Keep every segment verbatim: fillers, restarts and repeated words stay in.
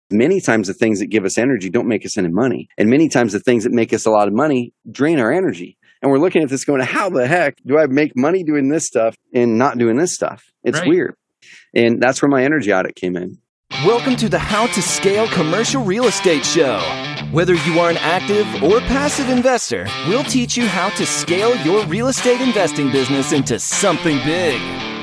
Many times the things that give us energy don't make us any money. And many times the things that make us a lot of money drain our energy. And we're looking at this going, how the heck do I make money doing this stuff and not doing this stuff? It's right. Weird. And that's where my energy audit came in. Welcome to the How to Scale Commercial Real Estate Show. Whether you are an active or passive investor, we'll teach you how to scale your real estate investing business into something big.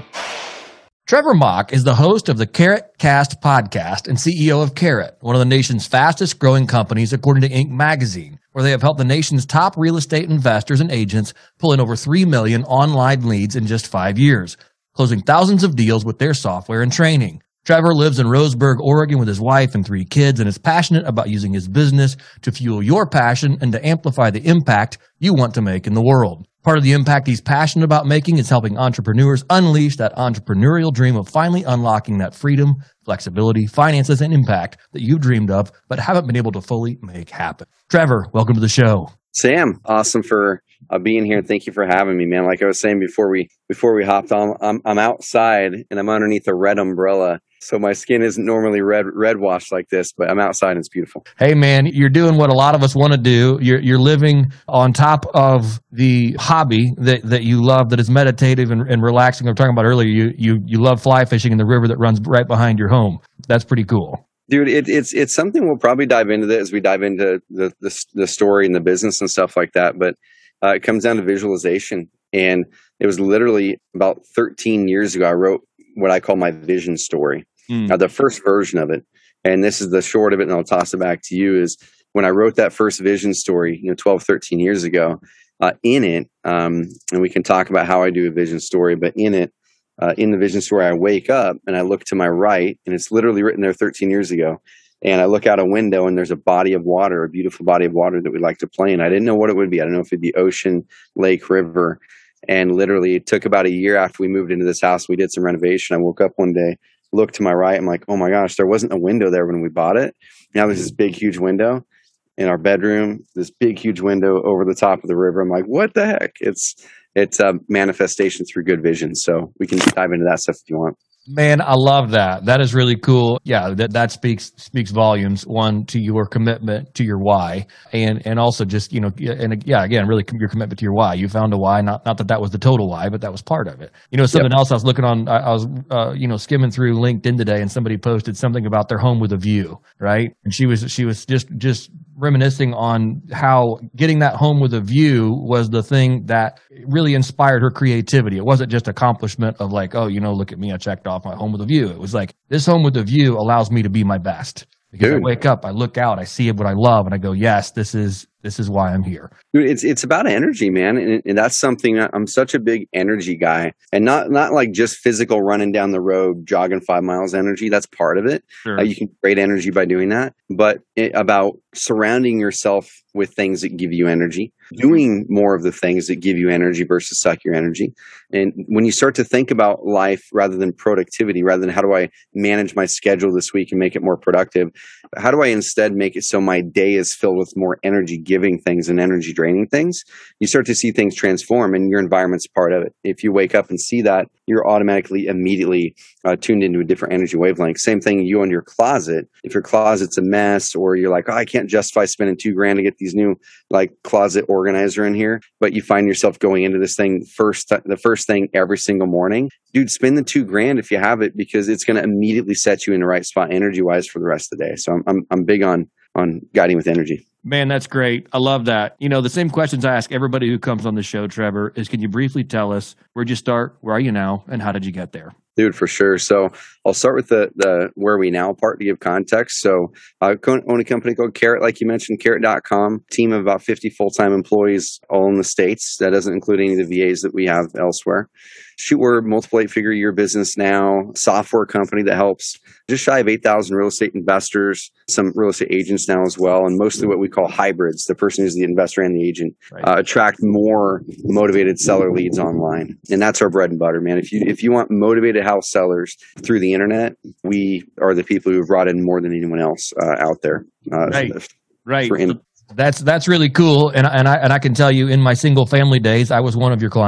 Trevor Mauch is the host of the Carrot Cast podcast and C E O of Carrot, one of the nation's fastest growing companies according to Inc magazine, where they have helped the nation's top real estate investors and agents pull in over three million online leads in just five years, closing thousands of deals with their software and training. Trevor lives in Roseburg, Oregon with his wife and three kids and is passionate about using his business to fuel your passion and to amplify the impact you want to make in the world. Part of the impact he's passionate about making is helping entrepreneurs unleash that entrepreneurial dream of finally unlocking that freedom, flexibility, finances, and impact that you've dreamed of but haven't been able to fully make happen. Trevor, welcome to the show. Sam, awesome for uh, being here. Thank you for having me, man. Like I was saying before we before we hopped on, I'm I'm outside and I'm underneath a red umbrella. So my skin isn't normally red red washed like this, but I'm outside and it's beautiful. Hey man, you're doing what a lot of us want to do. You're you're living on top of the hobby that, that you love, that is meditative and, and relaxing. We were talking about earlier, you you you love fly fishing in the river that runs right behind your home. That's pretty cool. Dude, it, it's it's something we'll probably dive into that as we dive into the, the the story and the business and stuff like that. But uh, it comes down to visualization. And it was literally about thirteen years ago, I wrote what I call my vision story. Mm. Now, the first version of it, and this is the short of it, and I'll toss it back to you, is when I wrote that first vision story, you know, twelve, thirteen years ago, uh, in it, um, and we can talk about how I do a vision story, but in it, uh, in the vision story, I wake up and I look to my right, and it's literally written there thirteen years ago. And I look out a window and there's a body of water, a beautiful body of water that we like to play in. I didn't know what it would be. I don't know if it'd be ocean, lake, river. And literally it took about a year after we moved into this house, we did some renovation. I woke up one day, looked to my right. I'm like, oh my gosh, there wasn't a window there when we bought it. Now there's this big, huge window in our bedroom, this big, huge window over the top of the river. I'm like, what the heck? It's, it's a manifestation through good vision. So we can dive into that stuff if you want. Man, I love that. That is really cool. Yeah, that, that speaks speaks volumes, one, to your commitment to your why, and and also just, you know, and yeah, again, really your commitment to your why. You found a why, not not that that was the total why, but that was part of it. You know, something yep. else I was looking on, I, I was, uh, you know, skimming through LinkedIn today, and somebody posted something about their home with a view, right? And she was she was just just reminiscing on how getting that home with a view was the thing that really inspired her creativity. It wasn't just accomplishment of like, oh, you know, look at me, I checked off my home with a view. It was like, this home with a view allows me to be my best. Because Dude. I wake up, I look out, I see what I love, and I go, yes, this is this is why I'm here. Dude, it's it's about energy, man, and, and that's something. I'm such a big energy guy, and not not like just physical running down the road, jogging five miles energy. That's part of it. Sure. Uh, you can create energy by doing that, but it, about surrounding yourself with things that give you energy, doing more of the things that give you energy versus suck your energy. And when you start to think about life rather than productivity, rather than how do I manage my schedule this week and make it more productive, how do I instead make it so my day is filled with more energy giving things and energy draining things? You start to see things transform, and your environment's part of it. If you wake up and see that, you're automatically immediately uh, tuned into a different energy wavelength. Same thing you in your closet. If your closet's a mess, or you're like, oh, I can't justify spending two grand to get these new like closet organizer in here, but you find yourself going into this thing first, the first thing every single morning, dude, spend the two grand if you have it, because it's going to immediately set you in the right spot energy wise for the rest of the day. So I'm, I'm, I'm big on, on guiding with energy. Man, that's great. I love that. You know, the same questions I ask everybody who comes on the show, Trevor, is can you briefly tell us where'd you start, where are you now, and how did you get there? Dude, for sure. So I'll start with the the where we now part to give context. So I own a company called Carrot, like you mentioned, carrot dot com, team of about fifty full-time employees all in the States. That doesn't include any of the V As that we have elsewhere. Shoot, we're a multiple eight-figure year business now, software company that helps just shy of eight thousand real estate investors, some real estate agents now as well, and mostly what we call hybrids, the person who's the investor and the agent, right. uh, attract more motivated seller leads online. And that's our bread and butter, man. If you if you want motivated house sellers through the internet, we are the people who have brought in more than anyone else uh, out there. Uh, right, right. In- That's that's really cool, and and I and I can tell you, in my single family days, I was one of your clients.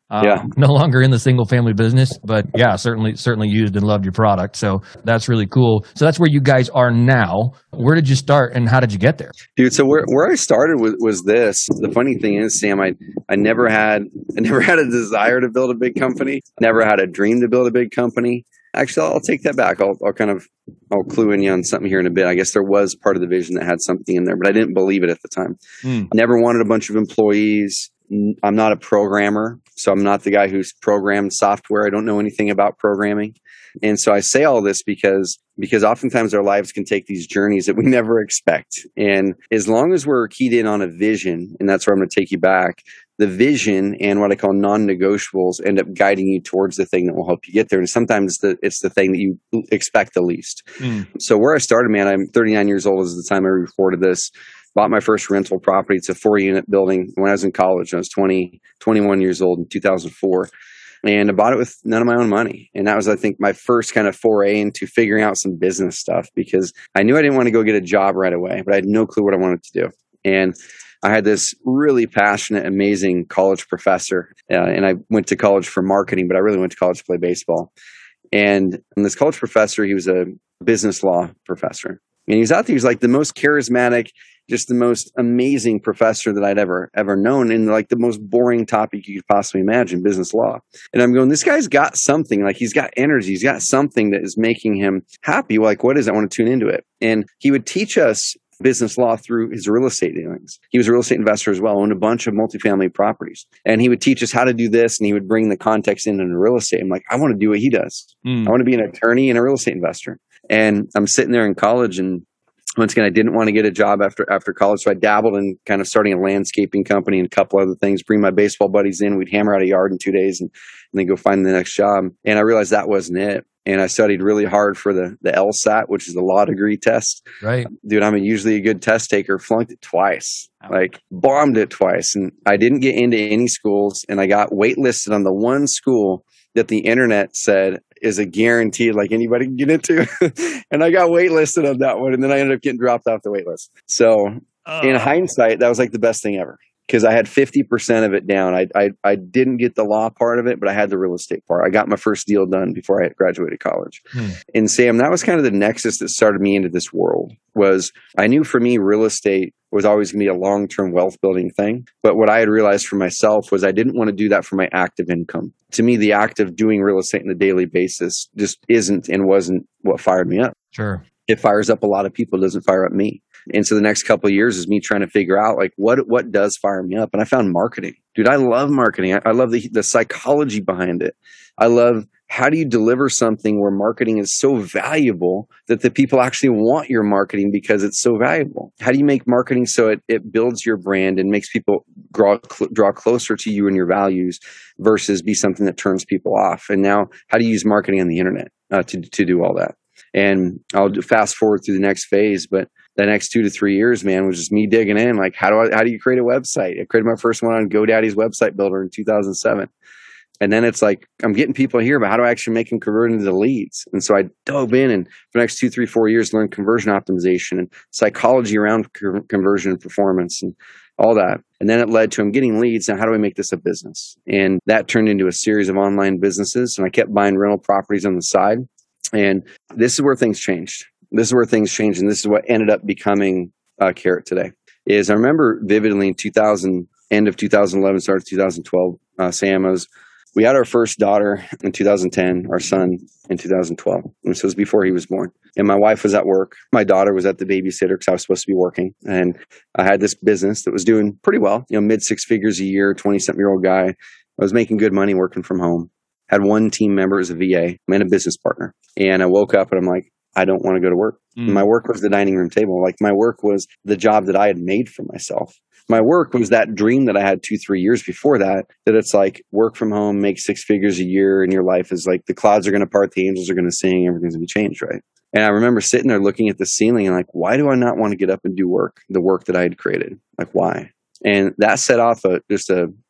Uh, yeah. No longer in the single family business, but yeah, certainly, certainly used and loved your product. So that's really cool. So that's where you guys are now. Where did you start and how did you get there? Dude, so where, where I started was, was this. The funny thing is, Sam, I, I never had, I never had a desire to build a big company. Never had a dream to build a big company. Actually, I'll take that back. I'll, I'll kind of, I'll clue in you on something here in a bit. I guess there was part of the vision that had something in there, but I didn't believe it at the time. Mm. Never wanted a bunch of employees. I'm not a programmer, so I'm not the guy who's programmed software. I don't know anything about programming. And so I say all this because because oftentimes our lives can take these journeys that we never expect. And as long as we're keyed in on a vision, and that's where I'm going to take you back, the vision and what I call non-negotiables end up guiding you towards the thing that will help you get there. And sometimes the, it's the thing that you expect the least. Mm. So where I started, man, I'm thirty-nine years old is the time I reported this. Bought my first rental property. It's a four-unit building when I was in college. I was twenty, twenty-one years old in two thousand four. And I bought it with none of my own money. And that was, I think, my first kind of foray into figuring out some business stuff because I knew I didn't want to go get a job right away, but I had no clue what I wanted to do. And I had this really passionate, amazing college professor. Uh, and I went to college for marketing, but I really went to college to play baseball. And, and this college professor, he was a business law professor. And he's out there, he's like the most charismatic, just the most amazing professor that I'd ever, ever known in like the most boring topic you could possibly imagine, business law. And I'm going, this guy's got something, like he's got energy. He's got something that is making him happy. Like, what is it? I want to tune into it. And he would teach us business law through his real estate dealings. He was a real estate investor as well, owned a bunch of multifamily properties. And he would teach us how to do this, and he would bring the context in into real estate. I'm like, I want to do what he does. Mm. I want to be an attorney and a real estate investor. And I'm sitting there in college, and once again, I didn't want to get a job after after college, so I dabbled in kind of starting a landscaping company and a couple other things, bring my baseball buddies in. We'd hammer out a yard in two days and, and then go find the next job. And I realized that wasn't it. And I studied really hard for the, the LSAT, which is the law degree test. Right. Dude, I'm usually a good test taker, flunked it twice, like bombed it twice. And I didn't get into any schools, and I got waitlisted on the one school that the internet said is a guarantee, like anybody can get into. And I got waitlisted on that one. And then I ended up getting dropped off the waitlist. So oh. in hindsight, that was like the best thing ever. Because I had fifty percent of it down. I, I I didn't get the law part of it, but I had the real estate part. I got my first deal done before I graduated college. Hmm. And Sam, that was kind of the nexus that started me into this world. Was I knew for me, real estate was always going to be a long-term wealth building thing. But what I had realized for myself was I didn't want to do that for my active income. To me, the act of doing real estate on a daily basis just isn't and wasn't what fired me up. Sure. It fires up a lot of people. It doesn't fire up me. And so the next couple of years is me trying to figure out like what what does fire me up. And I found marketing. Dude, I love marketing. I, I love the, the psychology behind it. I love how do you deliver something where marketing is so valuable that the people actually want your marketing because it's so valuable? How do you make marketing so it, it builds your brand and makes people draw, cl- draw closer to you and your values versus be something that turns people off? And now how do you use marketing on the internet uh, to, to do all that? And I'll fast forward through the next phase, but the next two to three years, man, was just me digging in. Like, how do I, how do you create a website? I created my first one on GoDaddy's website builder in two thousand seven. And then it's like, I'm getting people here, but how do I actually make them convert into leads? And so I dove in and for the next two, three, four years, learned conversion optimization and psychology around co- conversion and performance and all that. And then it led to I'm getting leads. Now, how do I make this a business? And that turned into a series of online businesses. And I kept buying rental properties on the side. And this is where things changed. This is where things changed. And this is what ended up becoming uh, Carrot today. Is I remember vividly in two thousand, end of two thousand eleven, start of two thousand twelve, uh, Sam, was, we had our first daughter in two thousand ten, our son in two thousand twelve. And so it was before he was born. And my wife was at work. My daughter was at the babysitter because I was supposed to be working. And I had this business that was doing pretty well, you know, mid six figures a year, twenty-something year old guy. I was making good money working from home. Had one team member as a V A and a business partner. And I woke up and I'm like, I don't want to go to work. Mm. My work was the dining room table. Like my work was the job that I had made for myself. My work was that dream that I had two, three years before that, that it's like work from home, make six figures a year, and your life is like the clouds are going to part, the angels are going to sing, everything's going to be changed, right? And I remember sitting there looking at the ceiling and like, why do I not want to get up and do work, the work that I had created? Like, why? And that set off a, just a,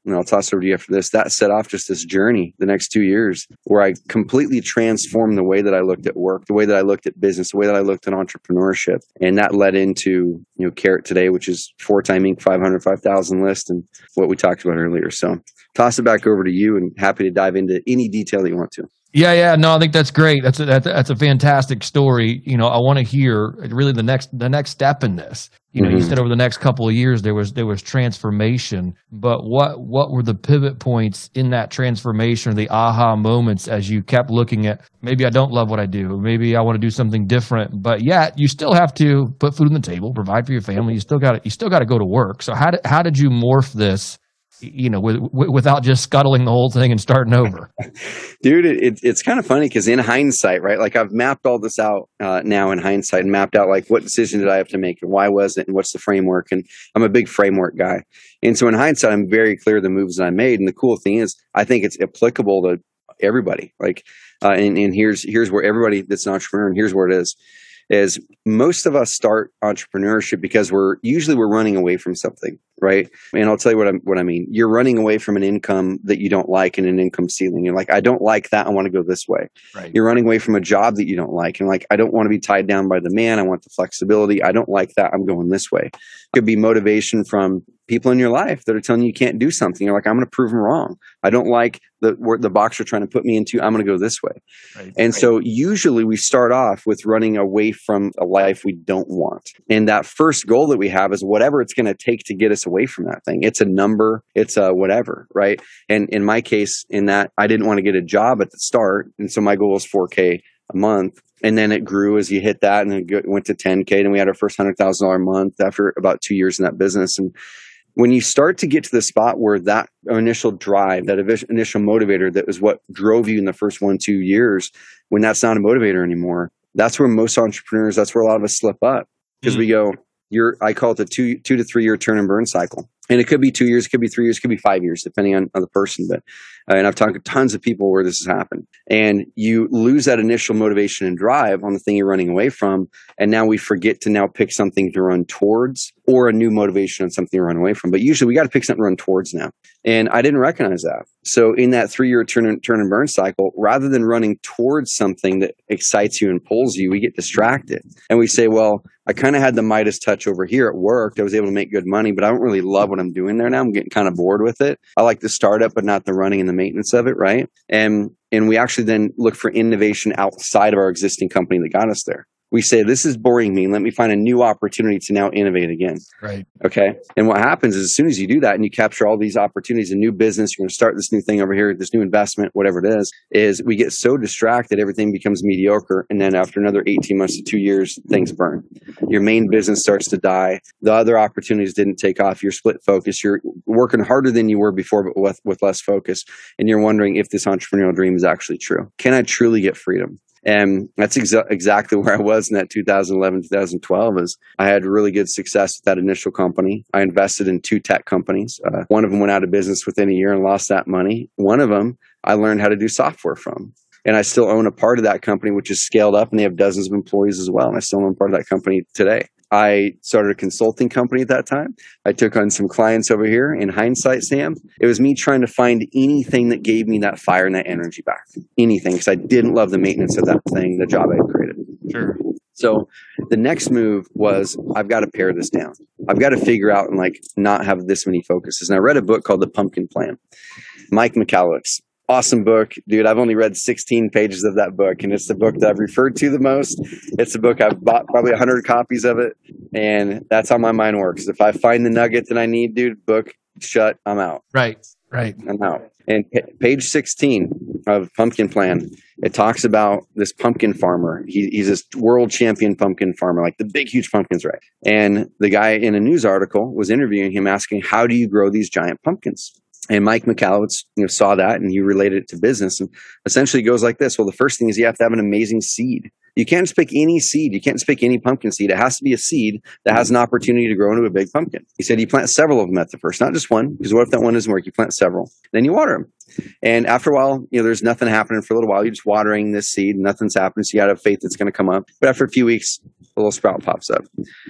and I'll toss it over to you after this, that set off just this journey the next two years where I completely transformed the way that I looked at work, the way that I looked at business, the way that I looked at entrepreneurship. And that led into, you know, Carrot today, which is four-time Inc five hundred, five thousand list and what we talked about earlier. So toss it back over to you and happy to dive into any detail that you want to. Yeah, yeah, no, I think that's great. That's a, that's a, that's a fantastic story. You know, I want to hear really the next the next step in this. You know, mm-hmm. you said over the next couple of years there was there was transformation, but what what were the pivot points in that transformation, or the aha moments as you kept looking at, maybe I don't love what I do, maybe I want to do something different, but yet you still have to put food on the table, provide for your family. You still got you still got to go to work. So how did how did you morph this? You know, with, with, without just scuttling the whole thing and starting over? Dude, it, it, it's kind of funny because in hindsight, right? Like I've mapped all this out uh, now in hindsight and mapped out like what decision did I have to make and why was it and what's the framework? And I'm a big framework guy. And so in hindsight, I'm very clear the moves that I made. And the cool thing is I think it's applicable to everybody. Like, uh, and, and here's, here's where everybody that's an entrepreneur, and here's where it is. Is most of us start entrepreneurship because we're usually we're running away from something, right? And I'll tell you what I what I mean. You're running away from an income that you don't like and an income ceiling. You're like, I don't like that. I want to go this way. Right. You're running away from a job that you don't like, and like, I don't want to be tied down by the man. I want the flexibility. I don't like that. I'm going this way. It could be motivation from people in your life that are telling you you can't do something. You're like, I'm going to prove them wrong. I don't like the where the box you're trying to put me into. I'm going to go this way. Right, and right. So usually we start off with running away from a life we don't want. And that first goal that we have is whatever it's going to take to get us away from that thing. It's a number. It's a whatever, right? And in my case, in that I didn't want to get a job at the start. And so my goal was four K a month. And then it grew as you hit that, and it went to ten K. And we had our first one hundred thousand dollars a month after about two years in that business. And when you start to get to the spot where that initial drive, that initial motivator that was what drove you in the first one, two years, when that's not a motivator anymore, that's where most entrepreneurs, that's where a lot of us slip up. Because mm-hmm. we go, you're, I call it the two, two to three year turn and burn cycle. And it could be two years, it could be three years, it could be five years, depending on, on the person. But uh, and I've talked to tons of people where this has happened. And you lose that initial motivation and drive on the thing you're running away from. And now we forget to now pick something to run towards, or a new motivation on something to run away from. But usually we got to pick something to run towards now. And I didn't recognize that. So in that three-year turn and, turn and burn cycle, rather than running towards something that excites you and pulls you, we get distracted. And we say, well, I kind of had the Midas touch over here. It worked. I was able to make good money, but I don't really love what I'm doing there now. I'm getting kind of bored with it. I like the startup, but not the running and the maintenance of it, right? And and we actually then look for innovation outside of our existing company that got us there. We say, this is boring me. Let me find a new opportunity to now innovate again. Right. Okay. And what happens is as soon as you do that and you capture all these opportunities, a new business, you're going to start this new thing over here, this new investment, whatever it is, is we get so distracted, everything becomes mediocre. And then after another eighteen months to two years, things burn. Your main business starts to die. The other opportunities didn't take off. You're split focus. You're working harder than you were before, but with, with less focus. And you're wondering if this entrepreneurial dream is actually true. Can I truly get freedom? And that's exa- exactly where I was in that two thousand eleven, two thousand twelve is I had really good success with that initial company. I invested in two tech companies. Uh, one of them went out of business within a year and lost that money. One of them I learned how to do software from. And I still own a part of that company, which is scaled up, and they have dozens of employees as well. And I still own part of that company today. I started a consulting company at that time. I took on some clients over here. In hindsight, Sam, it was me trying to find anything that gave me that fire and that energy back. Anything, because I didn't love the maintenance of that thing, the job I had created. Sure. So the next move was, I've got to pare this down. I've got to figure out and like not have this many focuses. And I read a book called The Pumpkin Plan. Mike Michalowicz. Awesome book, dude. I've only read sixteen pages of that book, and it's the book that I've referred to the most. It's the book I've bought probably one hundred copies of it, and that's how my mind works. If I find the nugget that I need, dude, book, shut, I'm out. Right, right. I'm out. And p- page sixteen of Pumpkin Plan, it talks about this pumpkin farmer. He, he's this world champion pumpkin farmer, like the big, huge pumpkins, right? And the guy in a news article was interviewing him, asking, how do you grow these giant pumpkins? And Mike Michalowicz, you know, saw that and he related it to business, and essentially goes like this. Well, the first thing is you have to have an amazing seed. You can't just pick any seed. You can't just pick any pumpkin seed. It has to be a seed that has an opportunity to grow into a big pumpkin. He said you plant several of them at the first, not just one, because what if that one doesn't work? You plant several. Then you water them. And after a while, you know, there's nothing happening for a little while. You're just watering this seed and nothing's happening. So you got to have faith it's going to come up. But after a few weeks, a little sprout pops up.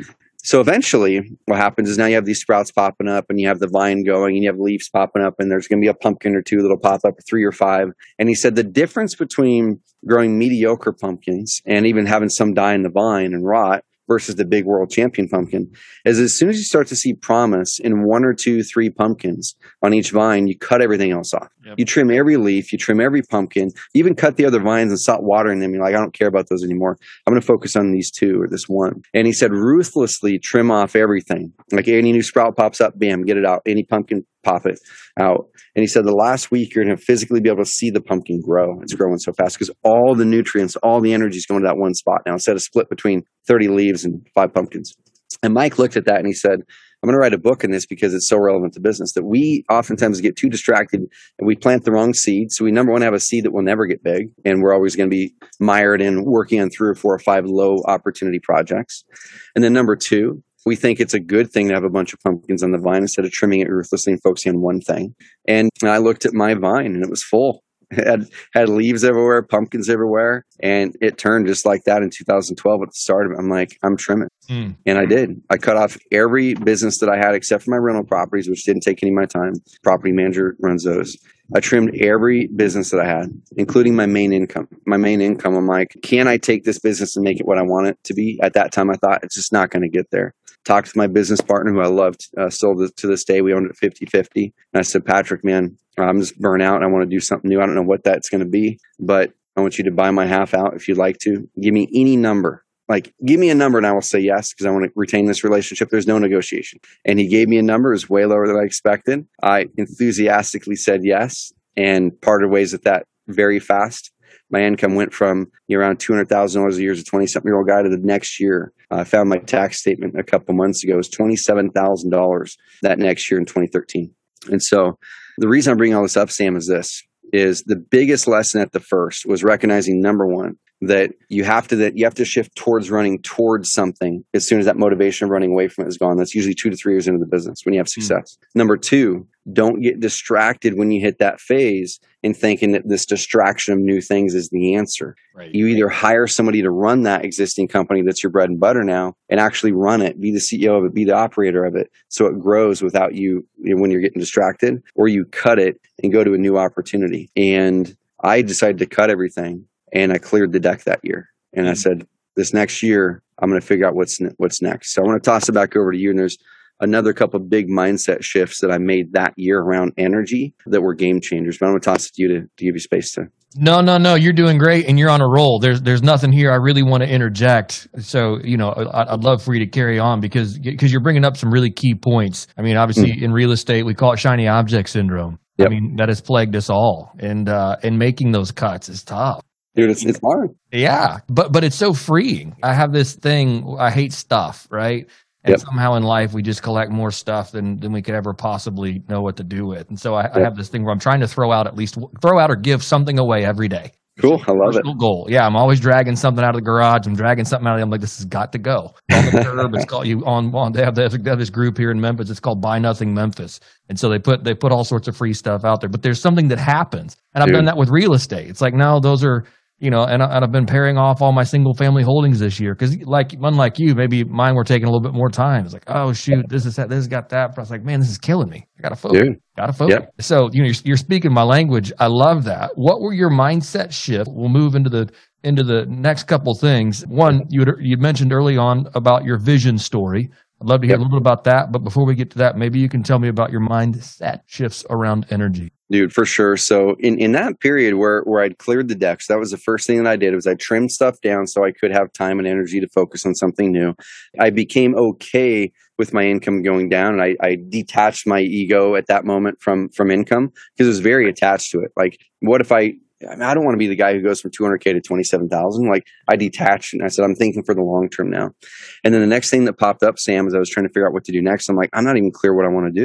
So eventually what happens is now you have these sprouts popping up and you have the vine going and you have leaves popping up and there's going to be a pumpkin or two that'll pop up, three or five. And he said the difference between growing mediocre pumpkins and even having some die in the vine and rot versus the big world champion pumpkin is as soon as you start to see promise in one or two, three pumpkins on each vine, you cut everything else off. Yep. You trim every leaf, you trim every pumpkin, you even cut the other vines and stop watering them. You're like, I don't care about those anymore. I'm going to focus on these two or this one. And he said, ruthlessly trim off everything. Like any new sprout pops up, bam, get it out. Any pumpkin, pop it out. And he said the last week, you're going to physically be able to see the pumpkin grow. It's growing so fast because all the nutrients, all the energy is going to that one spot now instead of split between thirty leaves and five pumpkins. And Mike looked at that and he said, I'm going to write a book on this because it's so relevant to business that we oftentimes get too distracted and we plant the wrong seed. So we, number one, have a seed that will never get big. And we're always going to be mired in working on three or four or five low opportunity projects. And then number two, we think it's a good thing to have a bunch of pumpkins on the vine instead of trimming it ruthlessly and focusing on one thing. And I looked at my vine and it was full. It had, had leaves everywhere, pumpkins everywhere. And it turned just like that in two thousand twelve at the start of it. I'm like, I'm trimming. Mm. And I did. I cut off every business that I had except for my rental properties, which didn't take any of my time. Property manager runs those. I trimmed every business that I had, including my main income. My main income, I'm like, can I take this business and make it what I want it to be? At that time, I thought it's just not going to get there. Talked to my business partner, who I loved, uh, still to this day. We owned it fifty-fifty. And I said, Patrick, man, I'm just burnt out. I want to do something new. I don't know what that's going to be, but I want you to buy my half out if you'd like to. Give me any number. Like, give me a number and I will say yes because I want to retain this relationship. There's no negotiation. And he gave me a number. It was way lower than I expected. I enthusiastically said yes and parted ways with that very fast. My income went from around two hundred thousand dollars a year as a twenty-something-year-old guy to the next year. I found my tax statement a couple months ago. It was twenty-seven thousand dollars that next year in twenty thirteen. And so the reason I'm bringing all this up, Sam, is this, is the biggest lesson at the first was recognizing, number one, that you have to that you have to shift towards running towards something as soon as that motivation of running away from it is gone. That's usually two to three years into the business when you have success. Mm. Number two, don't get distracted when you hit that phase in thinking that this distraction of new things is the answer. Right. You either hire somebody to run that existing company that's your bread and butter now and actually run it, be the C E O of it, be the operator of it so it grows without you, you know, when you're getting distracted, or you cut it and go to a new opportunity. And I decided to cut everything. And I cleared the deck that year. And I said, this next year, I'm going to figure out what's what's next. So I want to toss it back over to you. And there's another couple of big mindset shifts that I made that year around energy that were game changers. But I'm going to toss it to you to, to give you space to. No, no, no. You're doing great and you're on a roll. There's there's nothing here I really want to interject. So, you know, I'd love for you to carry on because because you're bringing up some really key points. I mean, obviously mm. in real estate, we call it shiny object syndrome. Yep. I mean, that has plagued us all. And uh, and making those cuts is tough. Dude, it's, it's hard. Yeah, but but it's so freeing. I have this thing, I hate stuff, right? And yep. somehow in life, we just collect more stuff than, than we could ever possibly know what to do with. And so I, yep. I have this thing where I'm trying to throw out at least, throw out or give something away every day. Cool, I love Personal it. Goal. Yeah, I'm always dragging something out of the garage. I'm dragging something out of the, I'm like, this has got to go. On the curb, it's called, you on, on they, have, they have this group here in Memphis, it's called Buy Nothing Memphis. And so they put they put all sorts of free stuff out there. But there's something that happens. And I've Dude. done that with real estate. It's like, no, those are, you know, and, and I've been pairing off all my single family holdings this year because, like, unlike you, maybe mine were taking a little bit more time. It's like, oh shoot, this is that, this has got that. But I was like, man, this is killing me. I gotta focus. Dude. Gotta focus. Yep. So you know, you're, you're speaking my language. I love that. What were your mindset shift? We'll move into the into the next couple things. One, you you mentioned early on about your vision story. I'd love to hear yep. a little bit about that. But before we get to that, maybe you can tell me about your mindset shifts around energy. Dude, for sure. So in, in that period where, where I'd cleared the decks, that was the first thing that I did was I trimmed stuff down so I could have time and energy to focus on something new. I became okay with my income going down. And I, I detached my ego at that moment from, from income because it was very attached to it. Like, what if I, I, mean, I don't want to be the guy who goes from two hundred K to twenty-seven thousand. Like, I detached and I said, I'm thinking for the long term now. And then the next thing that popped up, Sam, as I was trying to figure out what to do next, I'm like, I'm not even clear what I want to do.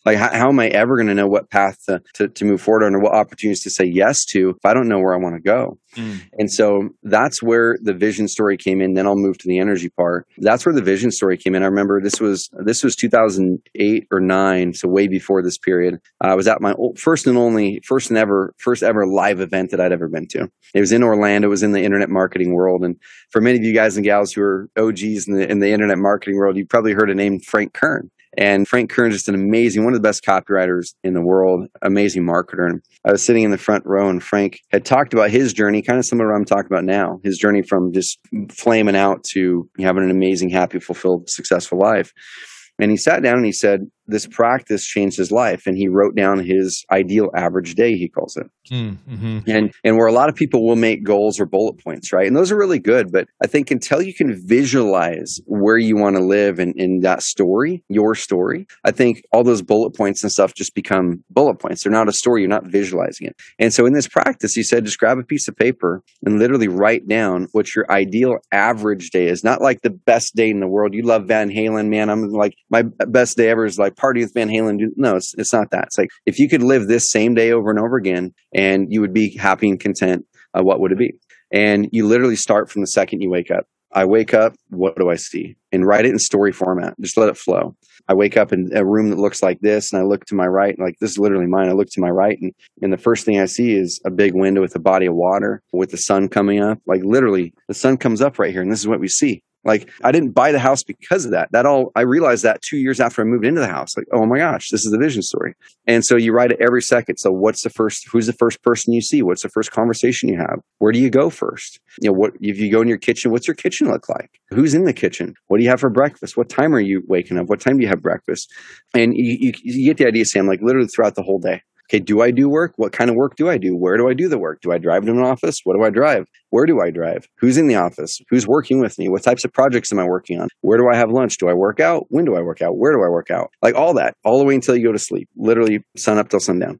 Like, how, how am I ever going to know what path to, to, to move forward on or what opportunities to say yes to if I don't know where I want to go? Mm. And so that's where the vision story came in. Then I'll move to the energy part. That's where the vision story came in. I remember this was this was two thousand eight or nine, so way before this period. I was at my first and only, first and ever, first ever live event that I'd ever been to. It was in Orlando. It was in the internet marketing world. And for many of you guys and gals who are O Gs in the in the internet marketing world, you've probably heard a name, Frank Kern. And Frank Kern is just an amazing, one of the best copywriters in the world, amazing marketer. And I was sitting in the front row and Frank had talked about his journey, kind of similar to what I'm talking about now, his journey from just flaming out to having an amazing, happy, fulfilled, successful life. And he sat down and he said, this practice changed his life. And he wrote down his ideal average day, he calls it. Mm-hmm. And and where a lot of people will make goals or bullet points, right? And those are really good. But I think until you can visualize where you want to live in, in that story, your story, I think all those bullet points and stuff just become bullet points. They're not a story. You're not visualizing it. And so in this practice, he said, just grab a piece of paper and literally write down what your ideal average day is. Not like the best day in the world. You love Van Halen, man. I'm like, my best day ever is like party with Van Halen. No, it's it's not that. It's like, if you could live this same day over and over again and you would be happy and content, uh, what would it be? And you literally start from the second you wake up. I wake up, what do I see? And write it in story format. Just let it flow. I wake up in a room that looks like this, and I look to my right, like this is literally mine. I look to my right, and, and the first thing I see is a big window with a body of water with the sun coming up. Like literally, the sun comes up right here, and this is what we see. Like, I didn't buy the house because of that. That all, I realized that two years after I moved into the house. Like, oh my gosh, this is the vision story. And so you write it every second. So what's the first, who's the first person you see? What's the first conversation you have? Where do you go first? You know, what, if you go in your kitchen, what's your kitchen look like? Who's in the kitchen? What do you have for breakfast? What time are you waking up? What time do you have breakfast? And you, you, you get the idea, Sam, like literally throughout the whole day. Okay, do I do work? What kind of work do I do? Where do I do the work? Do I drive to an office? What do I drive? Where do I drive? Who's in the office? Who's working with me? What types of projects am I working on? Where do I have lunch? Do I work out? When do I work out? Where do I work out? Like all that, all the way until you go to sleep, literally sun up till sundown.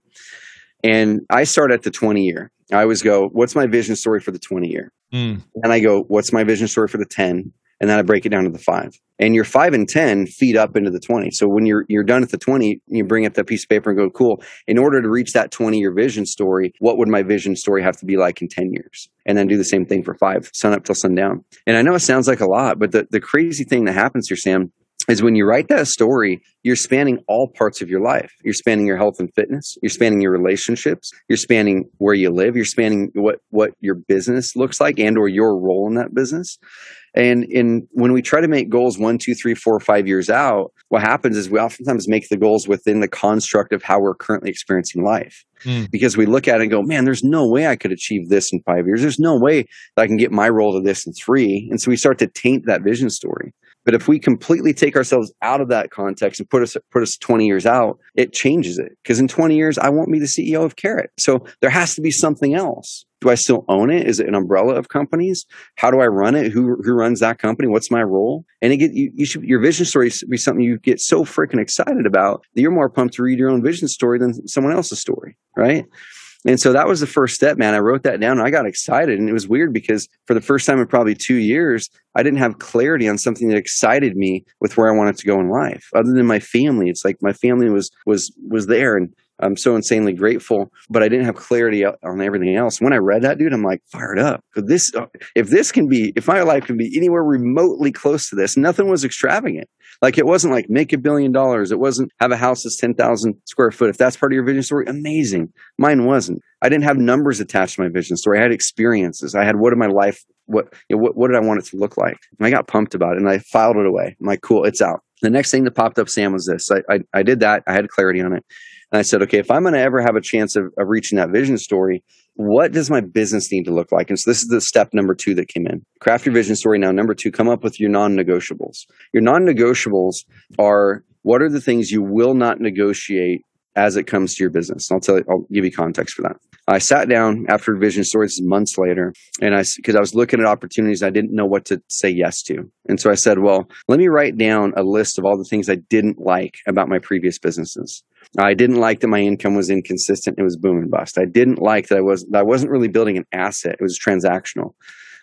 And I start at the twenty year. I always go, what's my vision story for the twenty year? Mm. And I go, what's my vision story for the ten? And then I break it down to the five. And your five and ten feed up into the twenty. So when you're you're done at the twenty, you bring up that piece of paper and go, cool. In order to reach that twenty-year vision story, what would my vision story have to be like in ten years? And then do the same thing for five, sun up till sundown. And I know it sounds like a lot, but the, the crazy thing that happens here, Sam, is when you write that story, you're spanning all parts of your life. You're spanning your health and fitness. You're spanning your relationships. You're spanning where you live. You're spanning what, what your business looks like and or your role in that business. And in when we try to make goals one, two, three, four, five years out, what happens is we oftentimes make the goals within the construct of how we're currently experiencing life. Mm. Because we look at it and go, man, there's no way I could achieve this in five years. There's no way that I can get my role to this in three. And so we start to taint that vision story. But if we completely take ourselves out of that context and put us put us twenty years out, it changes it. Because in twenty years, I won't be the C E O of Carrot. So there has to be something else. Do I still own it? Is it an umbrella of companies? How do I run it? Who who runs that company? What's my role? And it get, you, you should your vision story should be something you get so freaking excited about that you're more pumped to read your own vision story than someone else's story, right? And so that was the first step, man. I wrote that down and I got excited. And it was weird because for the first time in probably two years, I didn't have clarity on something that excited me with where I wanted to go in life. Other than my family, it's like my family was was was there and I'm so insanely grateful, but I didn't have clarity on everything else. When I read that, dude, I'm like fired up. This, if this can be, if my life can be anywhere remotely close to this, nothing was extravagant. Like it wasn't like make a billion dollars. It wasn't have a house that's ten thousand square foot. If that's part of your vision story, amazing. Mine wasn't. I didn't have numbers attached to my vision story. I had experiences. I had what in my life, what, you know, what, what did I want it to look like? And I got pumped about it and I filed it away. I'm like, cool, it's out. The next thing that popped up, Sam, was this. I, I, I did that. I had clarity on it. And I said, okay, if I'm going to ever have a chance of, of reaching that vision story, what does my business need to look like? And so this is the step number two that came in. Craft your vision story. Now, number two, come up with your non-negotiables. Your non-negotiables are what are the things you will not negotiate as it comes to your business. And I'll tell you, I'll give you context for that. I sat down after vision stories months later, and I, because I was looking at opportunities, I didn't know what to say yes to. And so I said, well, let me write down a list of all the things I didn't like about my previous businesses. I didn't like that my income was inconsistent. It was boom and bust. I didn't like that I was, that I wasn't really building an asset. It was transactional.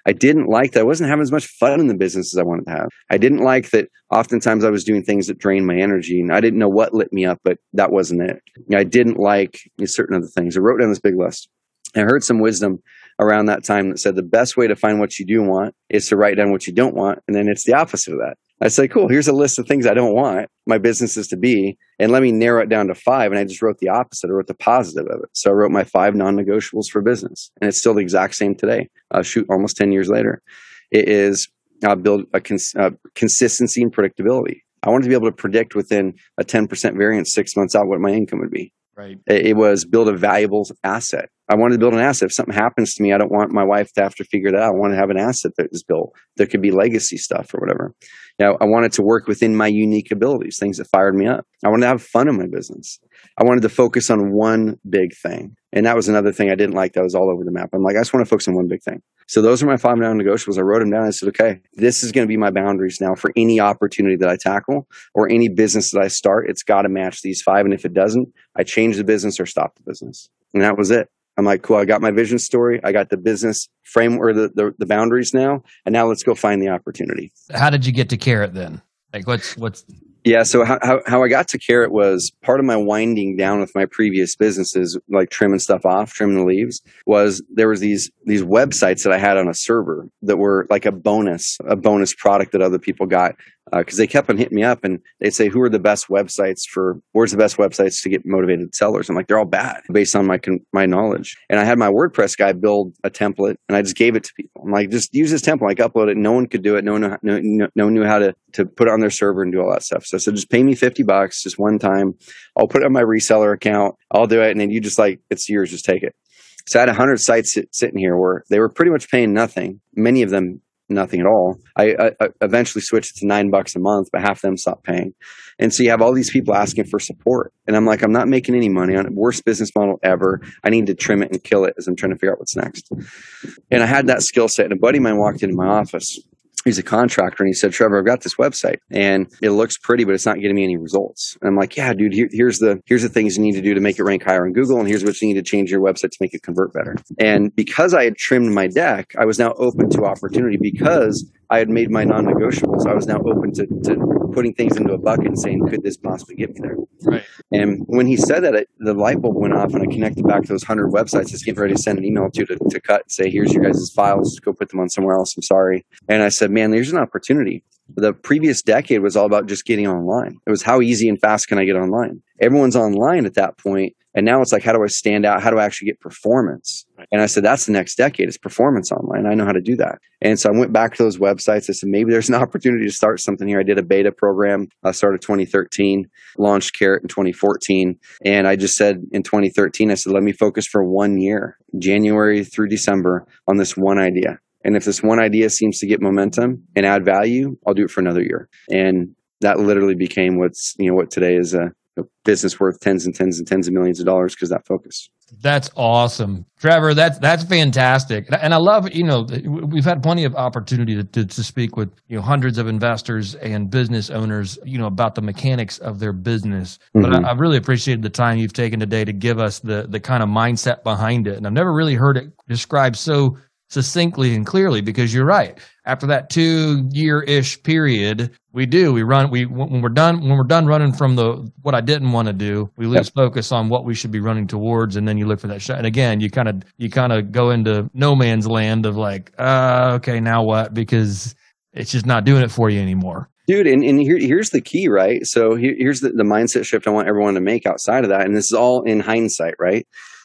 I didn't like that I wasn't having as much fun in the business as I wanted to have. I didn't like that oftentimes I was doing things that drained my energy, and I didn't know what lit me up, but that wasn't it. I didn't like certain other things. I wrote down this big list. I heard some wisdom around that time that said the best way to find what you do want is to write down what you don't want, and then it's the opposite of that. I say, cool, here's a list of things I don't want my business is to be, and let me narrow it down to five. And I just wrote the opposite. I wrote the positive of it. So I wrote my five non-negotiables for business, and it's still the exact same today. Uh, shoot, almost ten years later. It is uh, build a cons- uh, consistency and predictability. I wanted to be able to predict within a ten percent variance six months out what my income would be. Right. It, it was build a valuable asset. I wanted to build an asset. If something happens to me, I don't want my wife to have to figure that out. I want to have an asset that is built. There could be legacy stuff or whatever. You know, I wanted to work within my unique abilities, things that fired me up. I wanted to have fun in my business. I wanted to focus on one big thing. And that was another thing I didn't like that was all over the map. I'm like, I just want to focus on one big thing. So those are my five non-negotiables. I wrote them down. I said, okay, this is going to be my boundaries now for any opportunity that I tackle or any business that I start. It's got to match these five. And if it doesn't, I change the business or stop the business. And that was it. I'm like, cool, I got my vision story. I got the business framework, the, the, the boundaries now. And now let's go find the opportunity. How did you get to Carrot then? Like what's, what's, Yeah. So how, how, how I got to Carrot was part of my winding down with my previous businesses, like trimming stuff off, trimming the leaves, was there was these, these websites that I had on a server that were like a bonus, a bonus product that other people got. Uh, cause they kept on hitting me up and they'd say, who are the best websites for, where's the best websites to get motivated sellers? I'm like, they're all bad based on my, con- my knowledge. And I had my WordPress guy build a template and I just gave it to people. I'm like, just use this template, like upload it. No one could do it. No one, knew, no, no, no one knew how to, to put it on their server and do all that stuff. So I said, just pay me fifty bucks just one time. I'll put it on my reseller account. I'll do it. And then you just like, it's yours, just take it. So I had a hundred sites sit, sitting here where they were pretty much paying nothing. Many of them nothing at all. I, I eventually switched to nine bucks a month, but half of them stopped paying. And so you have all these people asking for support. And I'm like, I'm not making any money on it. Worst business model ever. I need to trim it and kill it as I'm trying to figure out what's next. And I had that skill set. And a buddy of mine walked into my office. He's a contractor and he said, Trevor, I've got this website and it looks pretty, but it's not getting me any results. And I'm like, yeah, dude, here, here's the, here's the things you need to do to make it rank higher on Google. And here's what you need to change your website to make it convert better. And because I had trimmed my deck, I was now open to opportunity because I had made my non-negotiables. I was now open to, to putting things into a bucket and saying, could this possibly get me there? Right. And when he said that, it, the light bulb went off and I connected back to those one hundred websites I was getting ready to send an email to, to to cut and say, here's your guys' files. Go put them on somewhere else. I'm sorry. And I said, man, there's an opportunity. The previous decade was all about just getting online. It was how easy and fast can I get online? Everyone's online at that point. And now it's like, how do I stand out? How do I actually get performance? And I said, that's the next decade. It's performance online. I know how to do that. And so I went back to those websites. I said, maybe there's an opportunity to start something here. I did a beta program. I started twenty thirteen, launched Carrot in twenty fourteen. And I just said in twenty thirteen, I said, let me focus for one year, January through December, on this one idea. And if this one idea seems to get momentum and add value, I'll do it for another year. And that literally became what's, you know, what today is a, a business worth tens and tens and tens of millions of dollars because that focus. That's awesome, Trevor. That's that's fantastic, and I love, you know, we've had plenty of opportunity to, to to speak with, you know, hundreds of investors and business owners, you know, about the mechanics of their business. Mm-hmm. But I, I really appreciated the time you've taken today to give us the the kind of mindset behind it, and I've never really heard it described so succinctly and clearly, because you're right. After that two year ish period, we do, we run, we, when we're done, when we're done running from the, what I didn't want to do, we lose yep. focus on what we should be running towards. And then you look for that shot. And again, you kind of, you kind of go into no man's land of like, uh, okay, now what? Because it's just not doing it for you anymore. Dude, and, and here, here's the key, right? So here, here's the, the mindset shift I want everyone to make outside of that. And this is all in hindsight, right?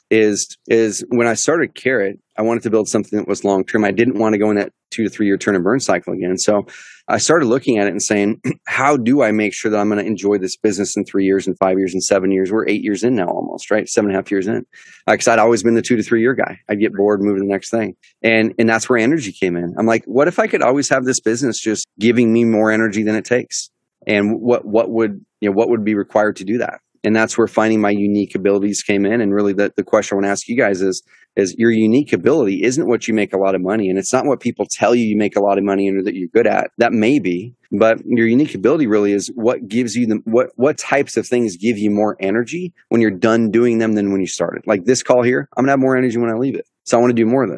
Is is when I started Carrot, I wanted to build something that was long term. I didn't want to go in that two to three year turn and burn cycle again. So I started looking at it and saying, how do I make sure that I'm going to enjoy this business in three years and five years and seven years? We're eight years in now almost, right? Seven and a half years in. Because I'd always been the two to three year guy. I'd get bored, move to the next thing. And and that's where energy came in. I'm like, what if I could always have this business just giving me more energy than it takes? And what what would, you know, what would be required to do that? And that's where finding my unique abilities came in. And really the, the question I want to ask you guys is, is your unique ability isn't what you make a lot of money. And it's not what people tell you you make a lot of money and that you're good at. That may be, but your unique ability really is what gives you the, what, what types of things give you more energy when you're done doing them than when you started. Like this call here, I'm going to have more energy when I leave it. So I want to do more of this.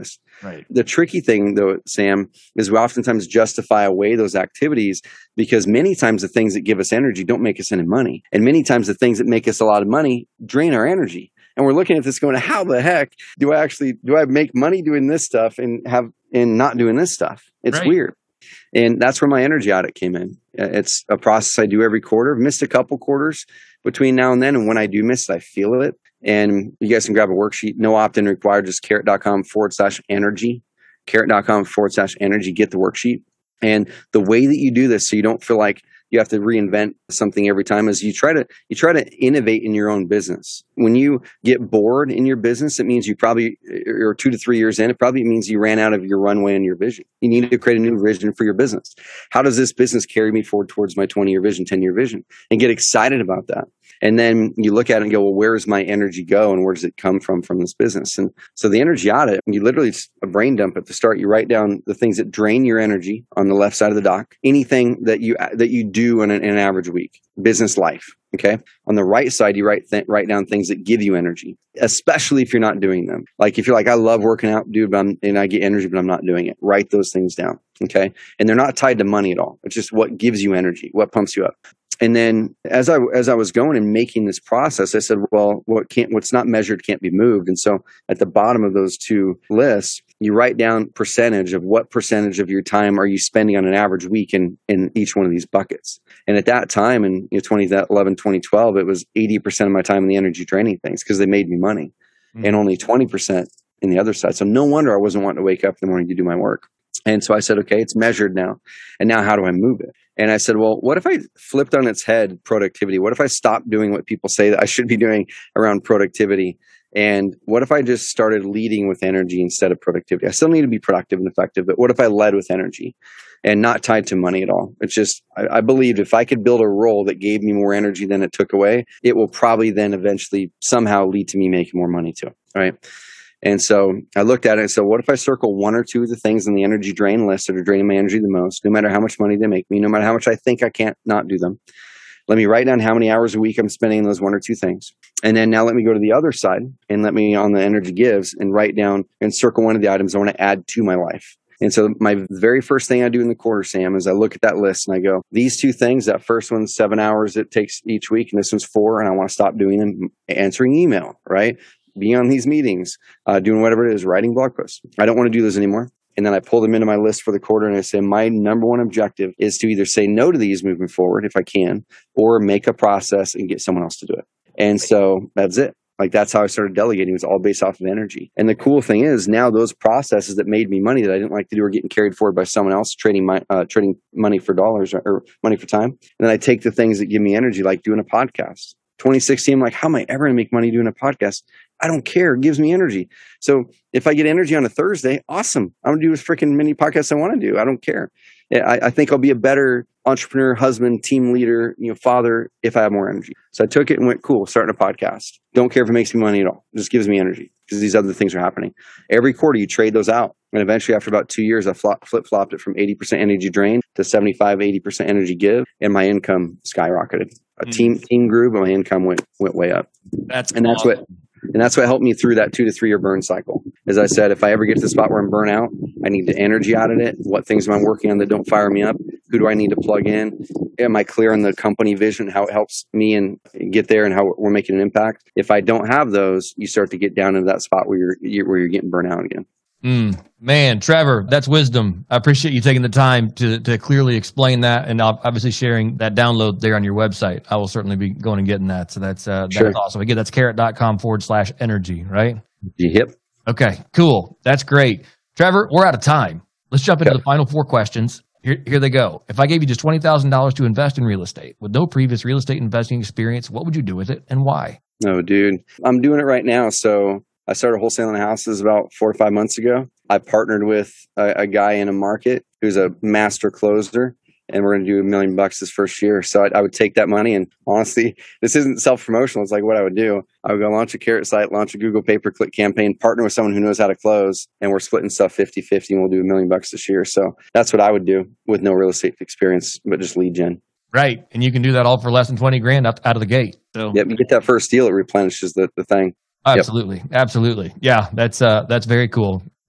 Right. The tricky thing, though, Sam, is we oftentimes justify away those activities because many times the things that give us energy don't make us any money. And many times the things that make us a lot of money drain our energy. And we're looking at this going, how the heck do I actually, do I make money doing this stuff and have, and not doing this stuff? It's right. weird. And that's where my energy audit came in. It's a process I do every quarter. I've missed a couple quarters between now and then. And when I do miss it, I feel it. And you guys can grab a worksheet. No opt-in required. Just carrot.com forward slash energy. Carrot.com forward slash energy. Get the worksheet. And the way that you do this so you don't feel like you have to reinvent something every time is you try to you try to innovate in your own business. When you get bored in your business, it means you probably or two to three years in, it probably means you ran out of your runway and your vision. You need to create a new vision for your business. How does this business carry me forward towards my twenty-year vision, ten-year vision? And get excited about that. And then you look at it and go, well, where does my energy go and where does it come from from this business? And so the energy audit, you literally just a brain dump at the start. You write down the things that drain your energy on the left side of the dock. Anything that you that you do in an, in an average week, business life. Okay. On the right side, you write th- write down things that give you energy, especially if you're not doing them. Like if you're like, I love working out, dude, but I'm, and I get energy, but I'm not doing it. Write those things down. Okay. And they're not tied to money at all. It's just what gives you energy, what pumps you up. And then as I as I was going and making this process, I said, well, what can't what's not measured can't be moved. And so at the bottom of those two lists, you write down percentage of what percentage of your time are you spending on an average week in, in each one of these buckets. And at that time in you know, twenty eleven, twenty twelve, it was eighty percent of my time in the energy draining things because they made me money mm-hmm. and only twenty percent in the other side. So no wonder I wasn't wanting to wake up in the morning to do my work. And so I said, okay, it's measured now. And now how do I move it? And I said, well, what if I flipped on its head productivity? What if I stopped doing what people say that I should be doing around productivity? And what if I just started leading with energy instead of productivity? I still need to be productive and effective, but what if I led with energy and not tied to money at all? It's just, I, I believed if I could build a role that gave me more energy than it took away, it will probably then eventually somehow lead to me making more money too. All right. And so I looked at it and said, what if I circle one or two of the things on the energy drain list that are draining my energy the most, no matter how much money they make me, no matter how much I think I can't not do them. Let me write down how many hours a week I'm spending on those one or two things. And then now let me go to the other side and let me on the energy gives and write down and circle one of the items I want to add to my life. And so my very first thing I do in the quarter, Sam, is I look at that list and I go, these two things, that first one's seven hours it takes each week, and this one's four, and I want to stop doing them, answering email, right? Being on these meetings, uh, doing whatever it is, writing blog posts. I don't want to do those anymore. And then I pull them into my list for the quarter and I say, my number one objective is to either say no to these moving forward if I can, or make a process and get someone else to do it. And so that's it. Like that's how I started delegating. It was all based off of energy. And the cool thing is now those processes that made me money that I didn't like to do are getting carried forward by someone else, trading my uh, trading money for dollars or, or money for time. And then I take the things that give me energy, like doing a podcast. twenty sixteen, I'm like, how am I ever going to make money doing a podcast? I don't care. It gives me energy. So if I get energy on a Thursday, awesome. I'm going to do as freaking many podcasts I want to do. I don't care. I, I think I'll be a better entrepreneur, husband, team leader, you know, father if I have more energy. So I took it and went, cool, starting a podcast. Don't care if it makes me money at all. It just gives me energy because these other things are happening. Every quarter you trade those out. And eventually after about two years, I flip flopped it from eighty percent energy drain to seventy-five, eighty percent energy give. And my income skyrocketed. A mm. team team grew, but my income went went way up. That's and that's awesome. what And that's what helped me through that two to three year burn cycle. As I said, if I ever get to the spot where I'm burnt out, I need to energy audit it. What things am I working on that don't fire me up? Who do I need to plug in? Am I clear on the company vision, how it helps me and get there and how we're making an impact? If I don't have those, you start to get down into that spot where you're, you're where you're getting burnt out again. Mm, man, Trevor, that's wisdom. I appreciate you taking the time to to clearly explain that and obviously sharing that download there on your website. I will certainly be going and getting that. So that's uh, sure. that's awesome. Again, that's carrot.com forward slash energy, right? Yep. Okay, cool. That's great. Trevor, we're out of time. Let's jump into yep. the final four questions. Here, here they go. If I gave you just twenty thousand dollars to invest in real estate with no previous real estate investing experience, what would you do with it and why? No, dude, I'm doing it right now. So I started wholesaling houses about four or five months ago. I partnered with a, a guy in a market who's a master closer, and we're going to do a million bucks this first year. So I, I would take that money, and honestly, this isn't self-promotional. It's like what I would do. I would go launch a Carrot site, launch a Google pay-per-click campaign, partner with someone who knows how to close, and we're splitting stuff fifty-fifty, and we'll do a million bucks this year. So that's what I would do with no real estate experience, but just lead gen. Right. And you can do that all for less than twenty grand out, out of the gate. So yep, you get that first deal, it replenishes the, the thing. Absolutely. Yep. Absolutely. Yeah, that's uh, that's very cool.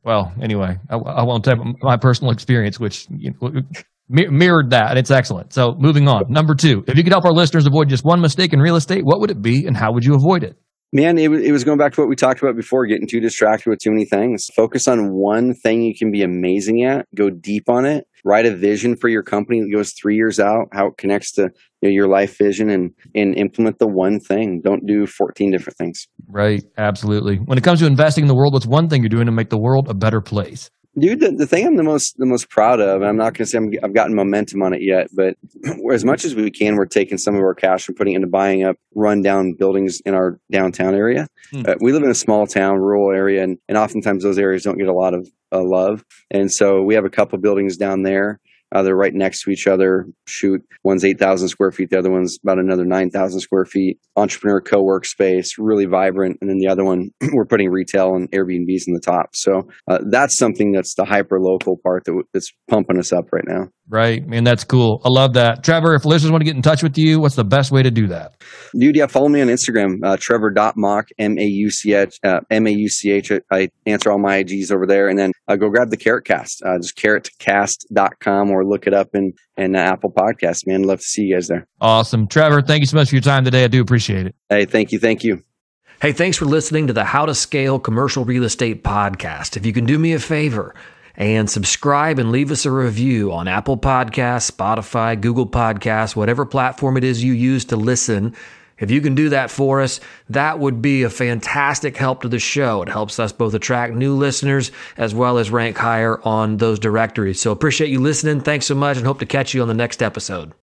Well, anyway, I, I won't tell my personal experience, which you know, mirrored that, and it's excellent. So moving on. Number two, if you could help our listeners avoid just one mistake in real estate, what would it be and how would you avoid it? Man, it, it was going back to what we talked about before, getting too distracted with too many things. Focus on one thing you can be amazing at. Go deep on it. Write a vision for your company that goes three years out, how it connects to you know, your life vision, and and implement the one thing. Don't do fourteen different things. Right. Absolutely. When it comes to investing in the world, what's one thing you're doing to make the world a better place? Dude, the, the thing I'm the most the most proud of, and I'm not going to say I'm, I've gotten momentum on it yet, but as much as we can, we're taking some of our cash and putting it into buying up rundown buildings in our downtown area. Hmm. Uh, we live in a small town, rural area, and, and oftentimes those areas don't get a lot of uh, love. And so we have a couple buildings down there. Uh, they're right next to each other. Shoot, one's eight thousand square feet. The other one's about another nine thousand square feet. Entrepreneur co-work space, really vibrant. And then the other one, we're putting retail and Airbnbs in the top. So uh, that's something that's the hyper-local part that, that's pumping us up right now. Right. Man, that's cool. I love that. Trevor, if listeners want to get in touch with you, what's the best way to do that? Dude, yeah, follow me on Instagram, uh, trevor dot mock, M A U C H. Uh, M A U C H. I answer all my I Gs over there. And then uh, go grab the Carrot Cast, uh, just carrot cast dot com, or look it up in, in uh, Apple Podcasts, man. Love to see you guys there. Awesome. Trevor, thank you so much for your time today. I do appreciate it. Hey, thank you. Thank you. Hey, thanks for listening to the How to Scale Commercial Real Estate podcast. If you can do me a favor and subscribe and leave us a review on Apple Podcasts, Spotify, Google Podcasts, whatever platform it is you use to listen. If you can do that for us, that would be a fantastic help to the show. It helps us both attract new listeners as well as rank higher on those directories. So appreciate you listening. Thanks so much, and hope to catch you on the next episode.